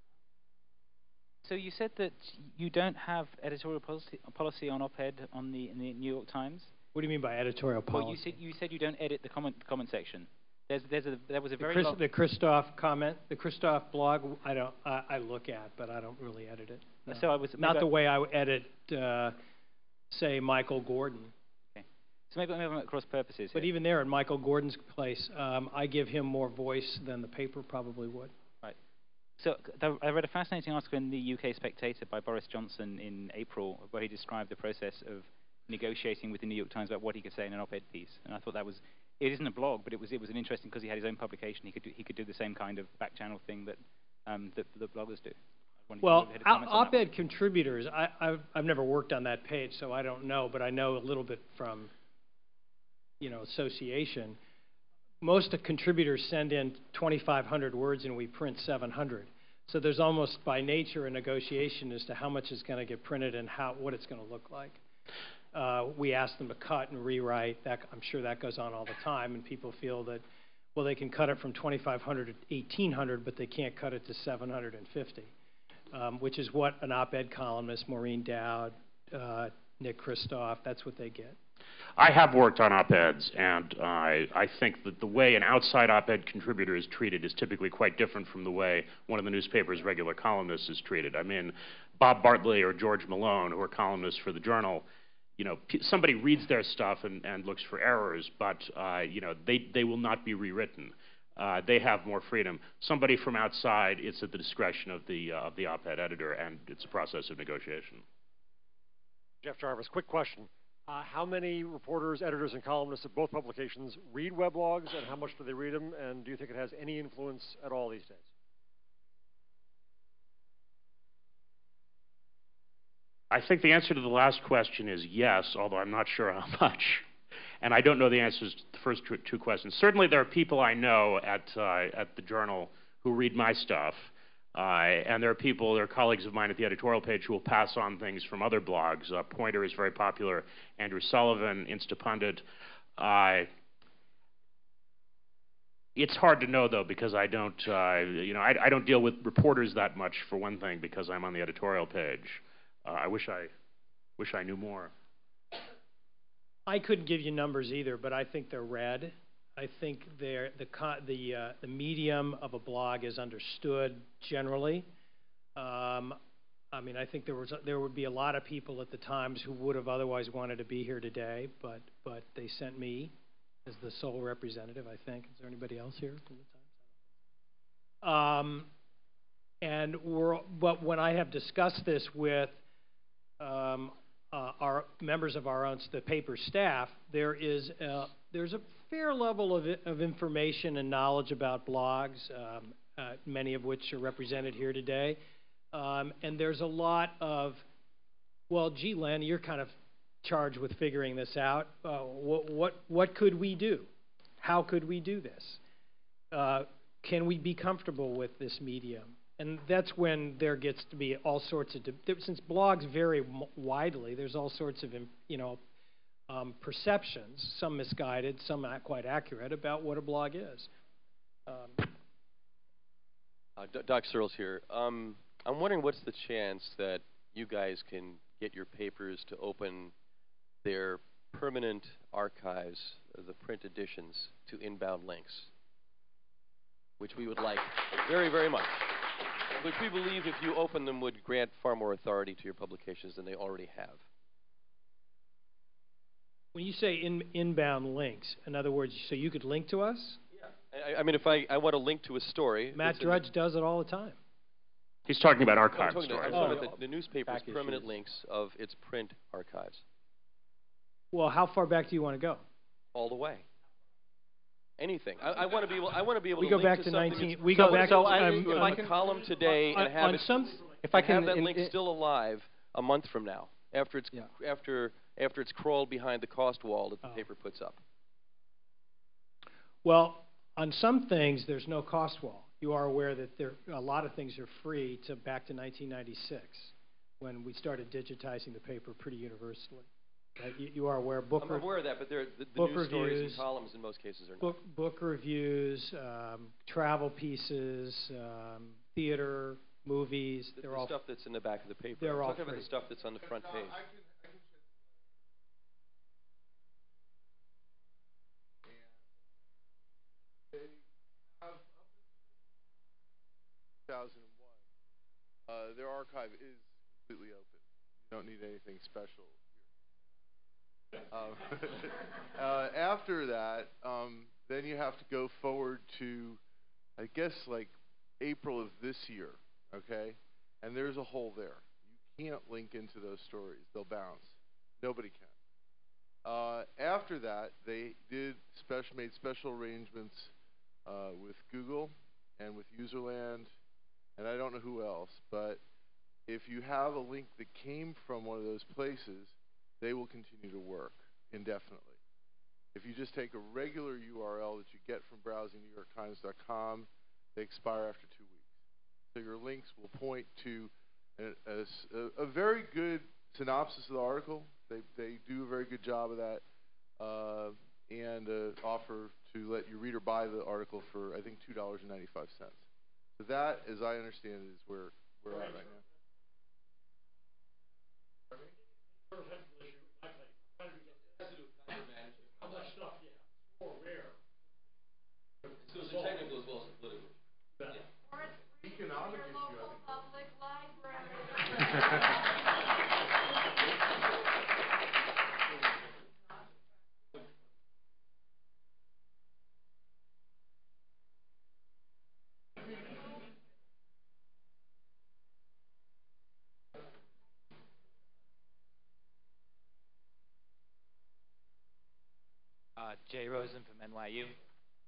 Speaker 17: So you said that you don't have editorial policy on op-ed in the New York Times?
Speaker 15: What do you mean by editorial policy?
Speaker 17: Well, you said you don't edit the comment section. There was a very long...
Speaker 15: The Christoph comment, the Christoph blog, I look at, but I don't really edit it. No.
Speaker 17: So I was
Speaker 15: not the way I would edit, say, Michael Gordon.
Speaker 17: Okay. So maybe I'm at cross purposes.
Speaker 15: But even there, in Michael Gordon's place, I give him more voice than the paper probably would.
Speaker 17: Right. So I read a fascinating article in the UK Spectator by Boris Johnson in April, where he described the process of negotiating with the New York Times about what he could say in an op-ed piece, and I thought that was. It isn't a blog, but it was an interesting, because he had his own publication. He could do the same kind of back channel thing that that bloggers do.
Speaker 15: Well, op-ed contributors, I've never worked on that page, so I don't know, but I know a little bit from association. Most contributors send in 2,500 words, and we print 700. So there's almost by nature a negotiation as to how much is going to get printed and what it's going to look like. We ask them to cut and rewrite. I'm sure that goes on all the time, and people feel that, well, they can cut it from 2,500 to 1,800, but they can't cut it to 750, which is what an op-ed columnist, Maureen Dowd, Nick Christoph, that's what they get.
Speaker 16: I have worked on op-eds, and I think that the way an outside op-ed contributor is treated is typically quite different from the way one of the newspaper's regular columnists is treated. I mean, Bob Bartley or George Malone, who are columnists for the Journal, somebody reads their stuff and looks for errors, but they will not be rewritten. They have more freedom. Somebody from outside, it's at the discretion of the op-ed editor, and it's a process of negotiation.
Speaker 18: Jeff Jarvis, quick question. How many reporters, editors, and columnists of both publications read weblogs, and how much do they read them, and do you think it has any influence at all these days?
Speaker 16: I think the answer to the last question is yes, although I'm not sure how much. And I don't know the answers to the first two questions. Certainly there are people I know at the Journal who read my stuff. And there are colleagues of mine at the editorial page who will pass on things from other blogs. Pointer is very popular. Andrew Sullivan, Instapundit. It's hard to know, though, because I don't, I don't deal with reporters that much, for one thing, because I'm on the editorial page. I wish I knew more.
Speaker 15: I couldn't give you numbers either, but I think they're read. I think the medium of a blog is understood generally. I mean, I think there would be a lot of people at the Times who would have otherwise wanted to be here today, but they sent me as the sole representative, I think. Is there anybody else here from the Times? But when I have discussed this with our members of the paper staff, there's a fair level of information and knowledge about blogs, many of which are represented here today. And there's a lot of, well, gee, Len, you're kind of charged with figuring this out. What could we do? How could we do this? Can we be comfortable with this medium? And that's when there gets to be all sorts of, since blogs vary widely, there's all sorts of, perceptions, some misguided, some not quite accurate, about what a blog is.
Speaker 19: Doc Searles here. I'm wondering what's the chance that you guys can get your papers to open their permanent archives, the print editions, to inbound links, which we would like very, very much. Which we believe, if you open them, would grant far more authority to your publications than they already have.
Speaker 15: When you say inbound links, in other words, so you could link to us?
Speaker 19: Yeah. I mean, if I want to link to a story...
Speaker 15: Matt Drudge does it all the time.
Speaker 16: He's talking about archive
Speaker 19: stories.
Speaker 16: stories.
Speaker 19: I'm talking about the newspaper's permanent links of its print archives.
Speaker 15: Well, how far back do you want to go?
Speaker 19: All the way. Anything. I want to be able. I want to be able
Speaker 15: to
Speaker 19: link
Speaker 15: back
Speaker 19: to
Speaker 15: to
Speaker 19: something.
Speaker 15: 19. We go back
Speaker 19: so
Speaker 15: to
Speaker 19: if I can column today and have it,
Speaker 14: if I can
Speaker 19: have that link still alive a month from now, after it's crawled behind the cost wall that the paper puts up.
Speaker 15: Well, on some things there's no cost wall. You are aware that a lot of things are free back to 1996, when we started digitizing the paper pretty universally. You are aware.
Speaker 19: I'm aware of that, but the news stories and columns in most cases are not.
Speaker 15: Book reviews, travel pieces, theater, movies. They're all
Speaker 19: stuff that's in the back of the paper.
Speaker 15: They're
Speaker 19: I'm
Speaker 15: all
Speaker 19: talking
Speaker 15: free.
Speaker 19: About the stuff that's on the front page.
Speaker 11: Their archive is completely open. You don't need anything special. After that, then you have to go forward to, I guess, like April of this year, okay? And there's a hole there. You can't link into those stories. They'll bounce. Nobody can. After that, they made special arrangements with Google and with Userland, and I don't know who else, but if you have a link that came from one of those places, they will continue to work indefinitely. If you just take a regular URL that you get from browsing NewYorkTimes.com, they expire after 2 weeks. So your links will point to a very good synopsis of the article. They do a very good job of that, and offer to let your reader buy the article for, I think, $2.95. So that, as I understand it, is where we're at right now.
Speaker 9: So it's a technical as well as a political.
Speaker 11: Economic issue,
Speaker 10: public library.
Speaker 20: Jay Rosen from NYU. You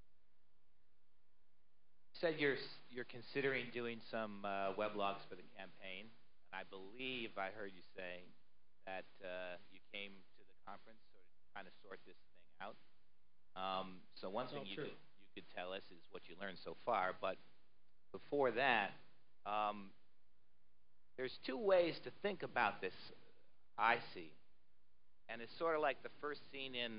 Speaker 20: said you're considering doing some weblogs for the campaign, and I believe I heard you say that you came to the conference sort of trying to sort this thing out. So one thing you could tell us is what you learned so far, but before that, there's two ways to think about this, I see. And it's sort of like the first scene in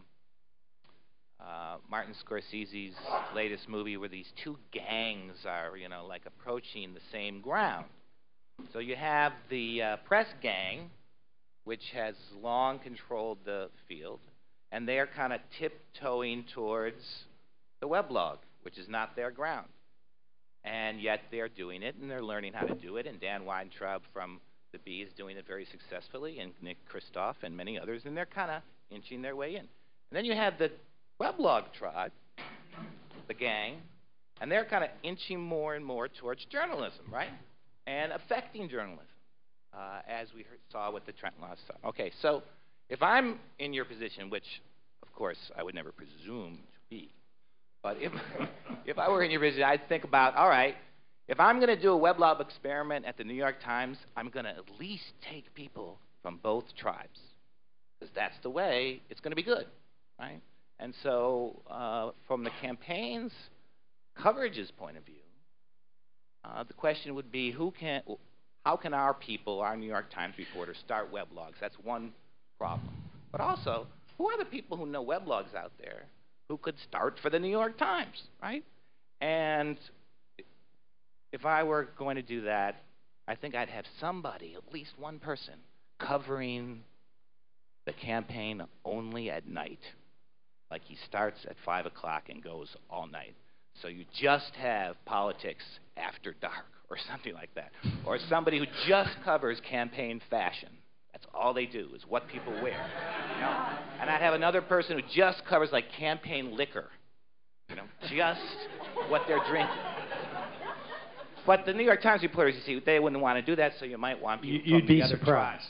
Speaker 20: Martin Scorsese's latest movie where these two gangs are, you know, like approaching the same ground. So you have the press gang, which has long controlled the field, and they're kind of tiptoeing towards the weblog, which is not their ground. And yet they're doing it, and they're learning how to do it, and Dan Weintraub from The Bee is doing it very successfully, and Nick Kristof and many others, and they're kind of inching their way in. And then you have the weblog tribe, the gang, and they're kind of inching more and more towards journalism, right? And affecting journalism, as we saw with the Trent Law stuff. Okay, so if I'm in your position, which, of course, I would never presume to be, but if I were in your position, I'd think about, all right, if I'm going to do a weblog experiment at the New York Times, I'm going to at least take people from both tribes, because that's the way it's going to be good, right? And so from the campaign's coverage's point of view, the question would be, how can our people, our New York Times reporters, start weblogs? That's one problem. But also, who are the people who know weblogs out there who could start for the New York Times, right? And if I were going to do that, I think I'd have somebody, at least one person, covering the campaign only at night. Like he starts at 5 o'clock and goes all night. So you just have politics after dark or something like that. Or somebody who just covers campaign fashion. That's all they do, is what people wear. You know? And I'd have another person who just covers like campaign liquor. You know, just what they're drinking. But the New York Times reporters, you see, they wouldn't want to do that, so you might want people from the other tribes.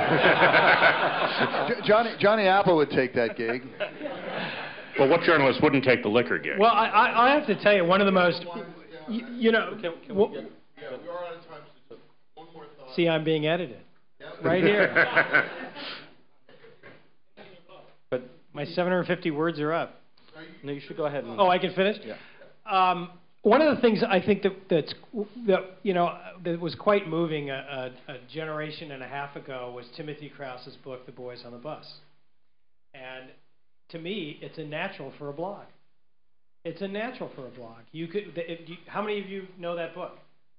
Speaker 21: Johnny Apple would take that gig.
Speaker 16: Well, what journalist wouldn't take the liquor gig?
Speaker 15: Well, I have to tell you, one of the most, you know,
Speaker 11: Yeah, we are out of time, so just one more thought.
Speaker 15: see, I'm being edited right here.
Speaker 14: But
Speaker 15: My 750 words are up.
Speaker 14: no, you should go ahead and.
Speaker 15: Oh, I can finish?
Speaker 14: Yeah.
Speaker 15: One of the things I think that was quite moving a generation and a half ago was Timothy Krause's book, The Boys on the Bus. And to me, it's a natural for a blog. It's a natural for a blog. How many of you know that book?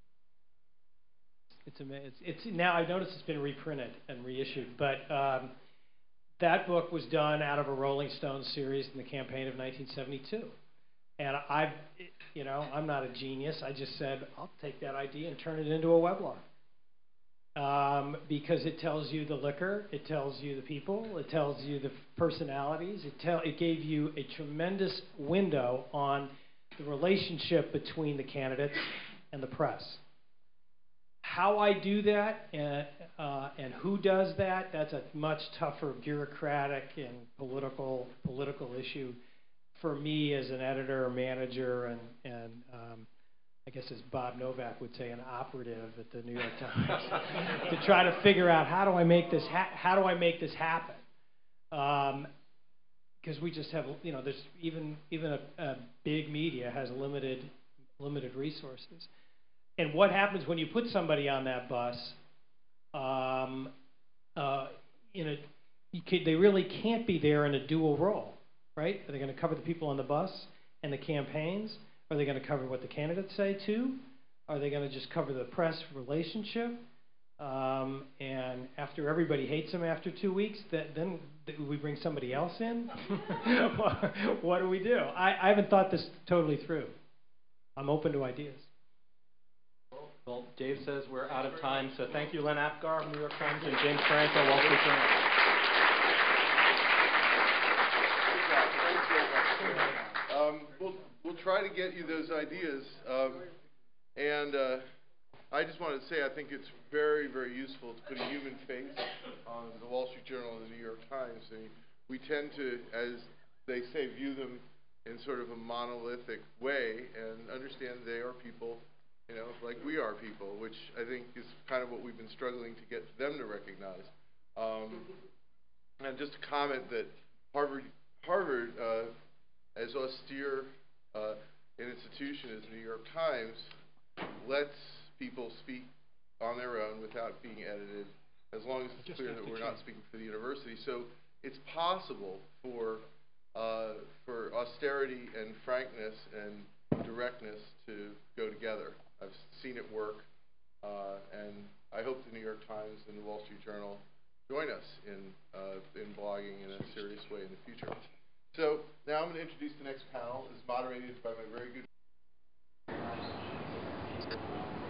Speaker 15: It's now, I noticed it's been reprinted and reissued, but that book was done out of a Rolling Stones series in the campaign of 1972. And I'm not a genius. I just said, I'll take that idea and turn it into a weblog. Because it tells you the liquor, it tells you the people, it tells you the personalities. It gave you a tremendous window on the relationship between the candidates and the press. How I do that and who does that, that's a much tougher bureaucratic and political issue for me as an editor or manager and I guess as Bob Novak would say, an operative at the New York Times, to try to figure out how do I make this happen? Because we just have, there's even a big media has limited resources. And what happens when you put somebody on that bus? They really can't be there in a dual role, right? Are they going to cover the people on the bus and the campaigns? Are they going to cover what the candidates say too? Are they going to just cover the press relationship? And after everybody hates them after 2 weeks, then we bring somebody else in? What do we do? I haven't thought this totally through. I'm open to ideas.
Speaker 14: Well, Dave says we're out of time, so thank you, Len Apgar from New York Times, and James Franco, Wall Street Journal.
Speaker 11: We'll try to get you those ideas. I just wanted to say I think it's very, very useful to put a human face on the Wall Street Journal and the New York Times. I mean, we tend to, as they say, view them in sort of a monolithic way and understand they are people, you know, like we are people, which I think is kind of what we've been struggling to get them to recognize. And just to comment that Harvard, as austere an institution as the New York Times, lets people speak on their own without being edited, as long as it's clear that we're not speaking for the university. So it's possible for austerity and frankness and directness to go together. I've seen it work, and I hope the New York Times and the Wall Street Journal join us in blogging in a serious way in the future. So now I'm going to introduce the next panel. It's moderated by my very good